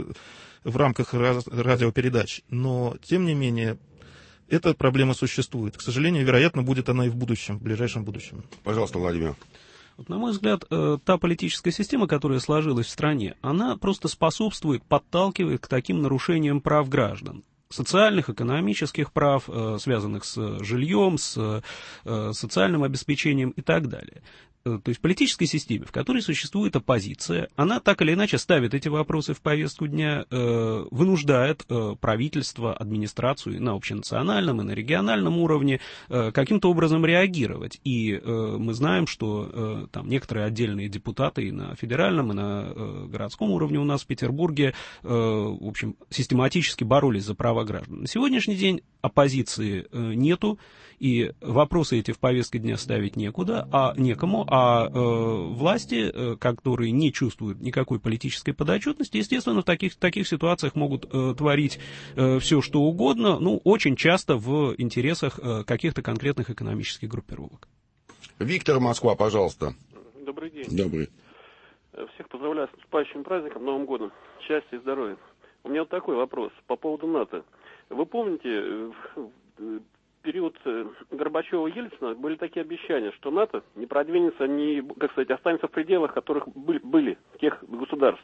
в рамках радиопередач. Но, тем не менее, эта проблема существует. К сожалению, вероятно, будет она и в будущем, в ближайшем будущем. Пожалуйста, Владимир. Вот, на мой взгляд, та политическая система, которая сложилась в стране, она просто способствует, подталкивает к таким нарушениям прав граждан. Социальных, экономических прав, связанных с жильем, с социальным обеспечением и так далее. То есть в политической системе, в которой существует оппозиция, она так или иначе ставит эти вопросы в повестку дня, вынуждает правительство, администрацию на общенациональном и на региональном уровне каким-то образом реагировать. И мы знаем, что там некоторые отдельные депутаты и на федеральном, и на городском уровне у нас в Петербурге, в общем, систематически боролись за права граждан. На сегодняшний день оппозиции нету, и вопросы эти в повестке дня ставить некому, а власти, которые не чувствуют никакой политической подотчетности, естественно, в таких ситуациях могут творить все, что угодно, очень часто в интересах каких-то конкретных экономических группировок. Виктор, Москва, пожалуйста. Добрый день. Добрый. Всех поздравляю с наступающим праздником, Новым годом. Счастья и здоровья. У меня вот такой вопрос по поводу НАТО. Вы помните, в период Горбачева-Ельцина были такие обещания, что НАТО не продвинется, останется в пределах, которых были тех государств.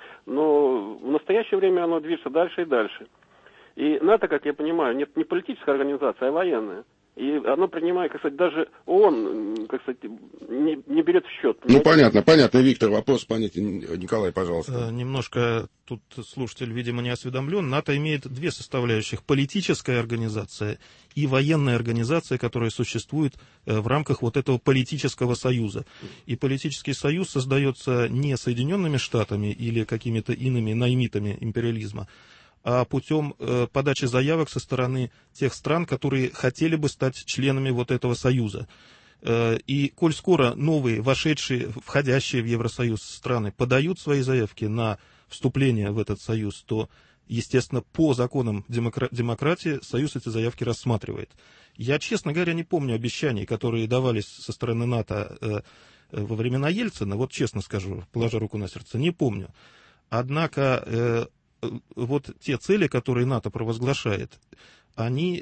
Но в настоящее время оно движется дальше и дальше. И НАТО, как я понимаю, не политическая организация, а военная. И оно принимает, даже ООН, не берет в счет. Понятно, Виктор, вопрос понятен. Николай, пожалуйста. Немножко тут слушатель, видимо, не осведомлен. НАТО имеет две составляющих. Политическая организация и военная организация, которая существует в рамках вот этого политического союза. И политический союз создается не Соединенными Штатами или какими-то иными наймитами империализма, а путем подачи заявок со стороны тех стран, которые хотели бы стать членами вот этого союза. И коль скоро новые, входящие в Евросоюз страны подают свои заявки на вступление в этот союз, то, естественно, по законам демократии союз эти заявки рассматривает. Я, честно говоря, не помню обещаний, которые давались со стороны НАТО во времена Ельцина, вот честно скажу, положа руку на сердце, не помню. Однако вот те цели, которые НАТО провозглашает, они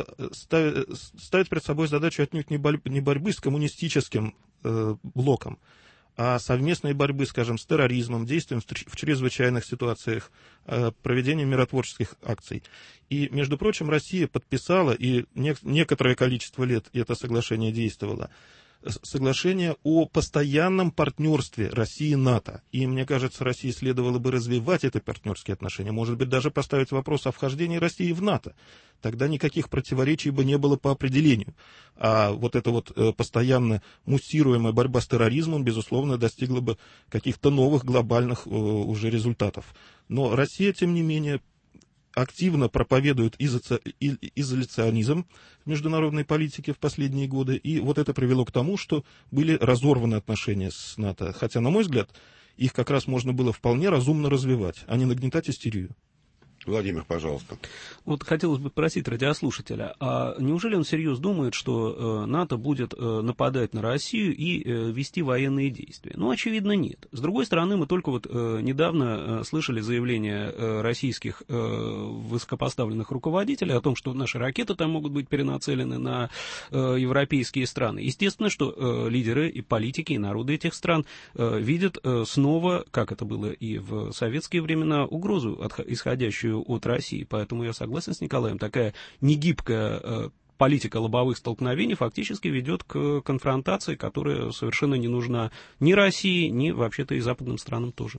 ставят перед собой задачу отнюдь не борьбы с коммунистическим блоком, а совместной борьбы, скажем, с терроризмом, действием в чрезвычайных ситуациях, проведением миротворческих акций. И, между прочим, Россия подписала, и некоторое количество лет это соглашение действовало, соглашение о постоянном партнерстве России и НАТО. И, мне кажется, России следовало бы развивать эти партнерские отношения, может быть, даже поставить вопрос о вхождении России в НАТО. Тогда никаких противоречий бы не было по определению. А вот эта вот постоянно муссируемая борьба с терроризмом, безусловно, достигла бы каких-то новых глобальных уже результатов. Но Россия, тем не менее, активно проповедует изоляционизм в международной политике в последние годы, и вот это привело к тому, что были разорваны отношения с НАТО. Хотя, на мой взгляд, их как раз можно было вполне разумно развивать, а не нагнетать истерию. Владимир, пожалуйста. Вот хотелось бы спросить радиослушателя, а неужели он всерьез думает, что НАТО будет нападать на Россию и вести военные действия? Ну, очевидно, нет. С другой стороны, мы только вот недавно слышали заявление российских высокопоставленных руководителей о том, что наши ракеты там могут быть перенацелены на европейские страны. Естественно, что лидеры и политики, и народы этих стран видят снова, как это было и в советские времена, угрозу, исходящую от России. Поэтому я согласен с Николаем. Такая негибкая политика лобовых столкновений фактически ведет к конфронтации, которая совершенно не нужна ни России, ни вообще-то и западным странам тоже.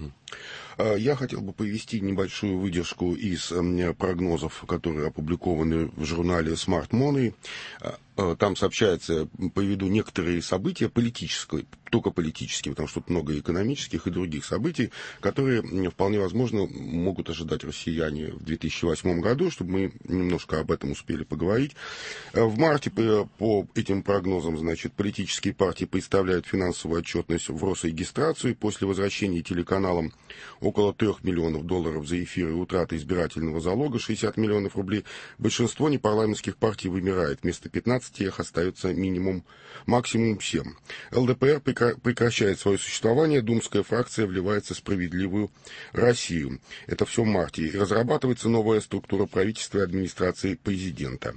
Я хотел бы привести небольшую выдержку из прогнозов, которые опубликованы в журнале Smart Money. Там сообщается, приведу некоторые события политические, только политические, потому что тут много экономических и других событий, которые вполне возможно могут ожидать россияне в 2008 году, чтобы мы немножко об этом успели поговорить. В марте по этим прогнозам, значит, политические партии представляют финансовую отчетность в Росрегистрацию. После возвращения телеканалам около $3 миллионов за эфир и утраты избирательного залога 60 миллионов рублей. Большинство непарламентских партий вымирает. Вместо 15 их остается максимум 7. ЛДПР прекращает свое существование, думская фракция вливается в справедливую Россию. Это все в марте. И разрабатывается новая структура правительства и администрации президента.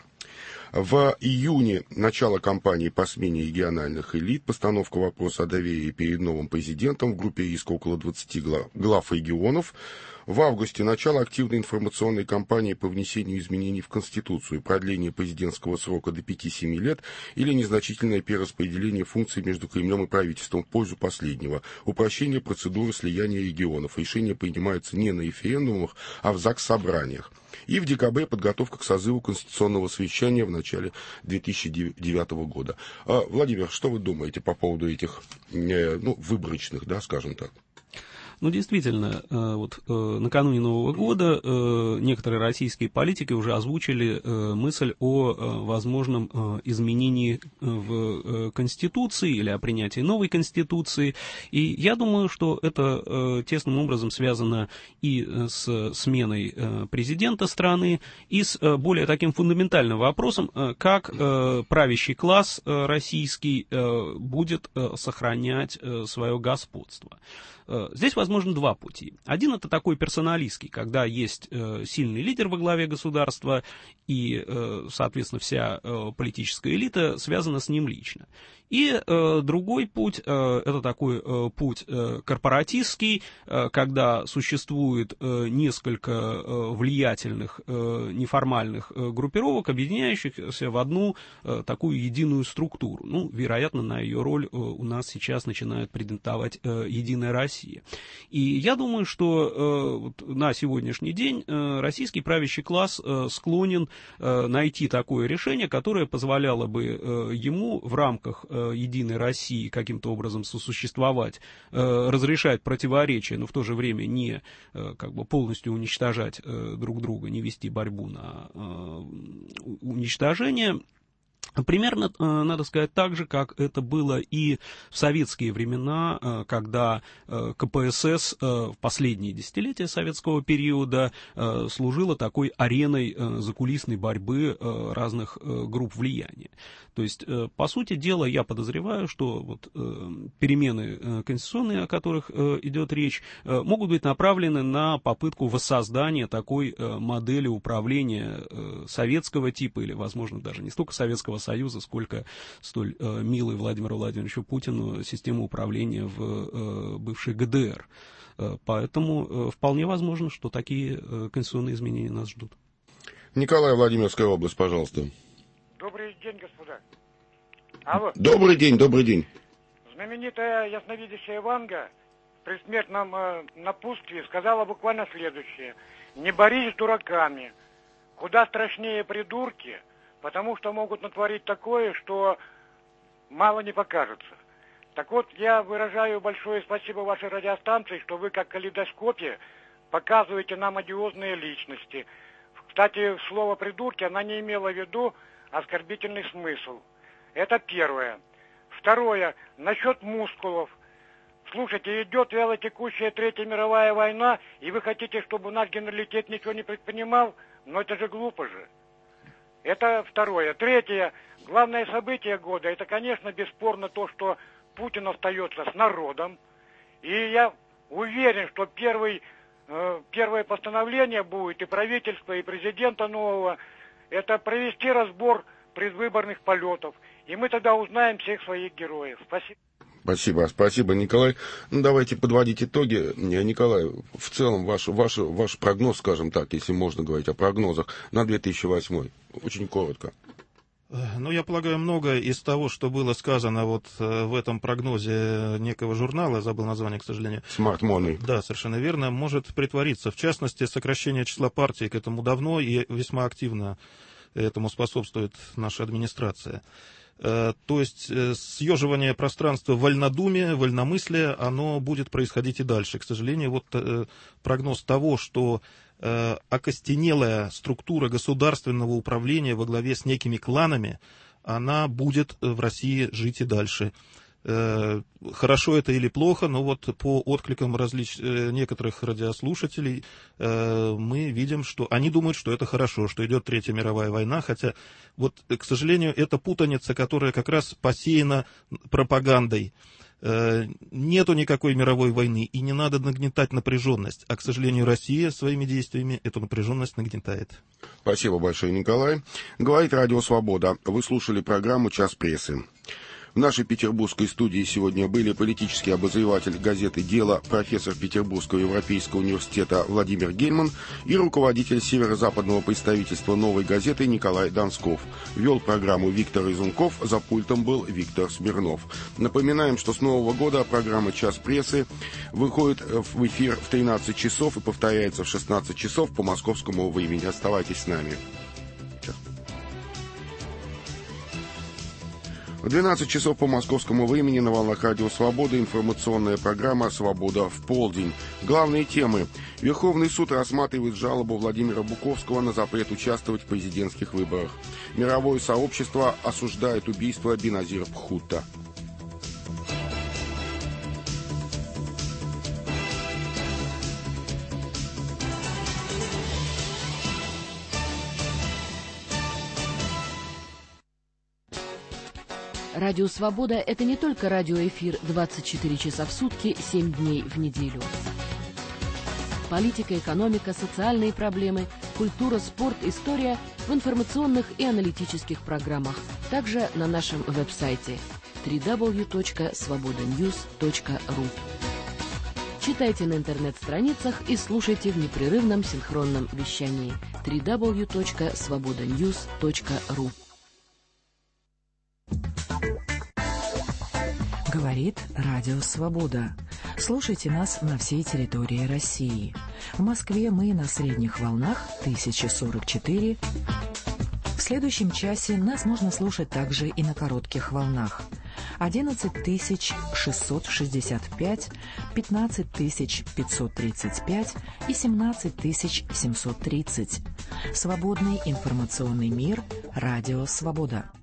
В июне начало кампании по смене региональных элит, постановка вопроса о доверии перед новым президентом, в группе риска около 20 глав регионов. В августе начало активной информационной кампании по внесению изменений в Конституцию, продление президентского срока до 5-7 лет или незначительное перераспределение функций между Кремлем и правительством в пользу последнего, упрощение процедуры слияния регионов. Решения принимаются не на референдумах, а в ЗАГС-собраниях. И в декабре подготовка к созыву конституционного совещания в начале 2009 года. Владимир, что вы думаете по поводу этих выборочных, скажем так? Ну, действительно, вот накануне Нового года некоторые российские политики уже озвучили мысль о возможном изменении в Конституции или о принятии новой Конституции. И я думаю, что это тесным образом связано и с сменой президента страны, и с более таким фундаментальным вопросом, как правящий класс российский будет сохранять свое господство. Здесь возможно два пути. Один — это такой персоналистский, когда есть сильный лидер во главе государства, и, соответственно, вся политическая элита связана с ним лично. И другой путь — это такой путь корпоратистский, когда существует несколько влиятельных неформальных группировок, объединяющихся в одну такую единую структуру. Ну, вероятно, на ее роль у нас сейчас начинает претендовать «Единая Россия». И я думаю, что на сегодняшний день российский правящий класс склонен найти такое решение, которое позволяло бы ему в рамках Единой России каким-то образом сосуществовать, разрешать противоречия, но в то же время не полностью уничтожать друг друга, не вести борьбу на уничтожение. Примерно, надо сказать, так же, как это было и в советские времена, когда КПСС в последние десятилетия советского периода служила такой ареной закулисной борьбы разных групп влияния. То есть, по сути дела, я подозреваю, что вот перемены конституционные, о которых идет речь, могут быть направлены на попытку воссоздания такой модели управления советского типа, или, возможно, даже не столько Советского Союза, сколько столь милой Владимиру Владимировичу Путину системы управления в бывшей ГДР. Поэтому вполне возможно, что такие конституционные изменения нас ждут. Николай, Владимирская область, пожалуйста. Добрый день, господа. Алло. Добрый день, добрый день. Знаменитая ясновидящая Ванга при смертном напутствии сказала буквально следующее. Не борись с дураками. Куда страшнее придурки, потому что могут натворить такое, что мало не покажется. Так вот, я выражаю большое спасибо вашей радиостанции, что вы как в калейдоскопе показываете нам одиозные личности. Кстати, слово «придурки» она не имела в виду оскорбительный смысл. Это первое. Второе, насчет мускулов. Слушайте, идет вялотекущая Третья мировая война, и вы хотите, чтобы наш генералитет ничего не предпринимал? Но это же глупо же. Это второе. Третье, главное событие года, это, конечно, бесспорно то, что Путин остается с народом. И я уверен, что первое постановление будет и правительства, и президента нового, это провести разбор предвыборных полетов. И мы тогда узнаем всех своих героев. Спасибо. Спасибо, Николай. Ну, давайте подводить итоги. Николай, в целом ваш прогноз, скажем так, если можно говорить о прогнозах, на 2008. Очень коротко. Ну, я полагаю, многое из того, что было сказано вот в этом прогнозе некого журнала, я забыл название, к сожалению. Smart Money. Да, совершенно верно, может притвориться. В частности, сокращение числа партий к этому давно и весьма активно этому способствует наша администрация. То есть съеживание пространства вольнодумия, вольномыслия, оно будет происходить и дальше. К сожалению, вот прогноз того, что окостенелая структура государственного управления во главе с некими кланами, она будет в России жить и дальше. Хорошо это или плохо, но вот по откликам некоторых радиослушателей мы видим, что они думают, что это хорошо, что идет Третья мировая война, хотя вот, к сожалению, это путаница, которая как раз посеяна пропагандой. Нету никакой мировой войны, и не надо нагнетать напряженность. А, к сожалению, Россия своими действиями эту напряженность нагнетает. Спасибо большое, Николай. Говорит Радио Свобода. Вы слушали программу «Час прессы». В нашей петербургской студии сегодня были политический обозреватель газеты «Дело», профессор Петербургского европейского университета Владимир Гельман и руководитель северо-западного представительства «Новой газеты» Николай Донсков. Вел программу Виктор Изунков, за пультом был Виктор Смирнов. Напоминаем, что с Нового года программа «Час прессы» выходит в эфир в 13 часов и повторяется в 16 часов по московскому времени. Оставайтесь с нами. В 12 часов по московскому времени на волнах Радио Свобода информационная программа «Свобода в полдень». Главные темы. Верховный суд рассматривает жалобу Владимира Буковского на запрет участвовать в президентских выборах. Мировое сообщество осуждает убийство Беназира Бхутто. Радио «Свобода» — это не только радиоэфир 24 часа в сутки, 7 дней в неделю. Политика, экономика, социальные проблемы, культура, спорт, история в информационных и аналитических программах. Также на нашем веб-сайте www.svobodanews.ru. Читайте на интернет-страницах и слушайте в непрерывном синхронном вещании www.svobodanews.ru. Говорит Радио Свобода. Слушайте нас на всей территории России. В Москве мы на средних волнах 1044. В следующем часе нас можно слушать также и на коротких волнах. 11665, 15535 и 17730. Свободный информационный мир. Радио Свобода.